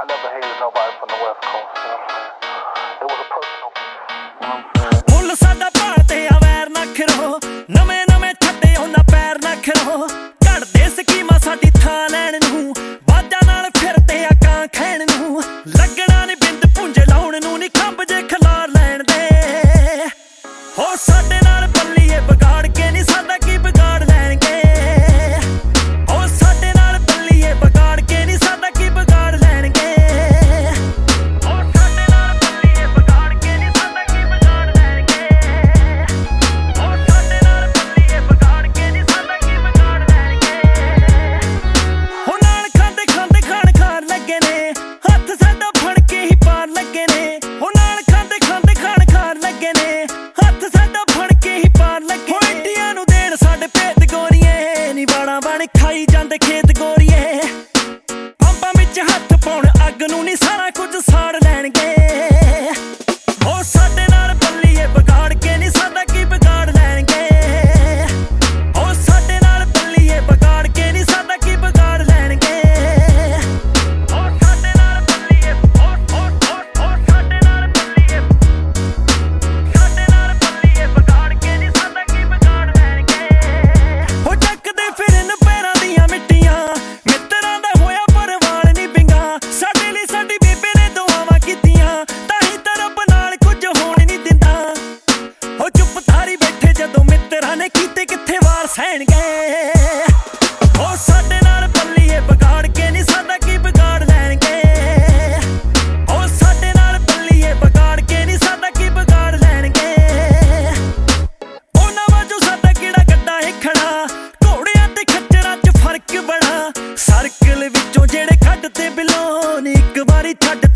I never hated nobody from the West Coast, you know what I'm saying? It was a personal beef, you know what I'm saying? ਮੁੱਲ ਸਾਡਾ ਭਾਲਦੇ ਆ ਵੈਰ ਨਾ ਖਰੋ ਨਵੇਂ ਨਵੇਂ ਛੱਡੇ ਉਹਨਾਂ ਪੈਰ ਨਾ ਖਰੋ ਘੜਦੇ ਸਕੀਮਾਂ ਸਾਡੀ ਥਾਂ ਲੈਣ ਨੂੰ ਬਾਜਾਂ ਨਾਲ ਫਿਰਦੇ ਆ ਕਾਂ ਖੈਣ ਨੂੰ ਲੱਗਣਾ ਨੀ ਬਿੰਦ ਪੁੰਜੇ ਲਾਉਣ ਨੂੰ ਨੀ ਖੰਭ ਜੇ ਖਲਾਰ ਲੈਣ ਦੇ ਹੋ ਸਾਡੇ ਨਾਲ ਬੱਲੀਏ ਵਿਗਾੜ ਕੇ ਨੀ ਸਾਡਾ ਕੀ ਵਿਗਾੜ ਲੈਣਗੇ ਹੋ ਸਾਡੇ ਨਾਲ ਬੱਲੀਏ ਵਿਗਾੜ ਕੇ ਨੀ ਸਾਡਾ ਕੀ ਵਿਗਾੜ ਲੈਣਗੇ ਹੋ ਸਾਡੇ ਨਾਲ ਬੱਲੀਏ ਵਿਗਾੜ ਕੇ ਨੀ ਸਾਡਾ ਕੀ ਵਿਗਾੜ ਲੈਣਗੇ ਹੋ ਸਾਡੇ ਨਾਲ ਬੱਲੀਏ ਵਿਗਾੜ ਕੇ ਨੀ ਸਾਡਾ ਕੀ ਵਿਗਾੜ ਲੈਣਗੇ ਹੋ ਨਾਲ ਖਾਂਦੇ ਖਾਂਦੇ ਖਾਣ ਲੱਗੇ ਨੇ ਹੱਥ ਸਾਡਾ ਫੜ ਕੇ ਹੀ ਪਾਰ ਲੱਗੇ ਨੇ ਹੋ ਨਾਲ ਖਾਂਦੇ ਖਾਂਦੇ ਖਾਣ ਲੱਗੇ ਨੇ ਹੱਥ ਸਾਡਾ ਫੜ ਕੇ ਹੀ ਪਾਰ ਲੱਗੇ ਹੋ ਇੰਡੀਆਂ ਨੂੰ ਦੇਣ ਸਾਡੇ ਭੇਤ ਗੋਰੀਏ ਨੀ ਬਾਣਾ ਬਣ ਖਾਈ ਜਾਂਦੇ ਖੇਤ ਗੋਰੀਏ ਅੰਬਾਂ ਵਿੱਚ ਹੱਥ ਪਾਉਣ ਅੱਗ ਨੂੰ ਨੀ ਸਾਰਾ ਕੁਝ ਸਾੜ ਲੈਣਗੇ ਹੋ ਸਾਡੇ ਨਾਲ ਬੱਲੀਏ ਵਿਗਾੜ ਕੇ ਨੀ ਸਾਡਾ ਕੀ ਵਿਗਾੜ ਲੈਣਗੇ ਹੋ ਸਾਡੇ ਨਾਲ ਬੱਲੀਏ ਵਿਗਾੜ ਕੇ ਨੀ ਸਾਡਾ ਕੀ ਵਿਗਾੜ ਲੈਣਗੇ ਹੋ ਸਾਡੇ ਨਾਲ ਬੱਲੀਏ ਹੋ ਸਾਡੇ ਨਾਲ ਬੱਲੀਏ ਵਿਗਾੜ ਕੇ ਨੀ ਸਾਡਾ ਕੀ ਵਿਗਾੜ ਲੈਣਗੇ ਹੋ ਚੱਕਦੇ ਫਿਰਨ ਪੈਰਾਂ ਦੀਆਂ ਮਿੱਟੀਆਂ ਮਿੱਤਰਾਂ ਦਾ ਹੋਇਆ ਪਰਵਾਲ ਨੀ ਬਿੰਗਾ ਸਾਡੇ ਲਈ ਸਾਡੀ ਬੇਬੇ ਨੇ ਦੁਆਵਾਂ ਕੀਤੀਆਂ ਤਾਂ ਹੀ ਤਾਂ ਰੱਬ ਨਾਲ ਕੁਝ ਹੋਣ ਨੀ ਦਿੰਦਾ ਹੋ ਚੁੱਪ ਤਾਰੀ ਬੈਠੇ ਜਦੋਂ ਮਿੱਤਰਾਂ ਨੇ ਕੀਤੇ ਕਿੱਥੇ ਵਾਰ ਸਹਿਣਗੇ ਹੋ ਸਾਡੇ ਨਾਲ ਬੱਲੀਏ ਵਿਗਾੜ ਕੇ ਨੀ ਸਾਡਾ ਕੀ ਵਿਗਾੜ ਲੈਣਗੇ ਹੋ ਸਾਡੇ ਨਾਲ ਬੱਲੀਏ ਵਿਗਾੜ ਕੇ ਨੀ ਸਾਡਾ ਕੀ ਵਿਗਾੜ ਲੈਣਗੇ ਉਹਨਾਂ ਵਾਂਜੂ ਸਾਡਾ ਕਿਹੜਾ ਗੱਡਾ ਏ ਖੜਾ ਘੋੜਿਆਂ ਤੇ ਖੱਚਰਾਂ 'ਚ ਫਰਕ ਬੜਾ ਸਰਕਲ ਵਿੱਚੋਂ ਜਿਹੜੇ ਕੱਢ ਤੇ ਬਿਲੋਂ ਨੀ ਇੱਕ ਵਾਰੀ ਛੱਡ